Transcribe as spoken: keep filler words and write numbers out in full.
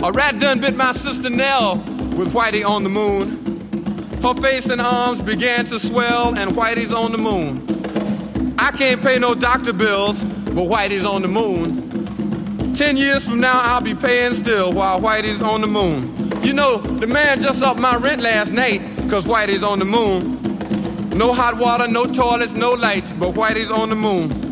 A rat done bit my sister Nell with Whitey on the moon. Her face and arms began to swell, and Whitey's on the moon. I can't pay no doctor bills, but Whitey's on the moon. Ten years from now, I'll be paying still while Whitey's on the moon. You know, the man just upped my rent last night, cause Whitey's on the moon. No hot water, no toilets, no lights, but Whitey's on the moon.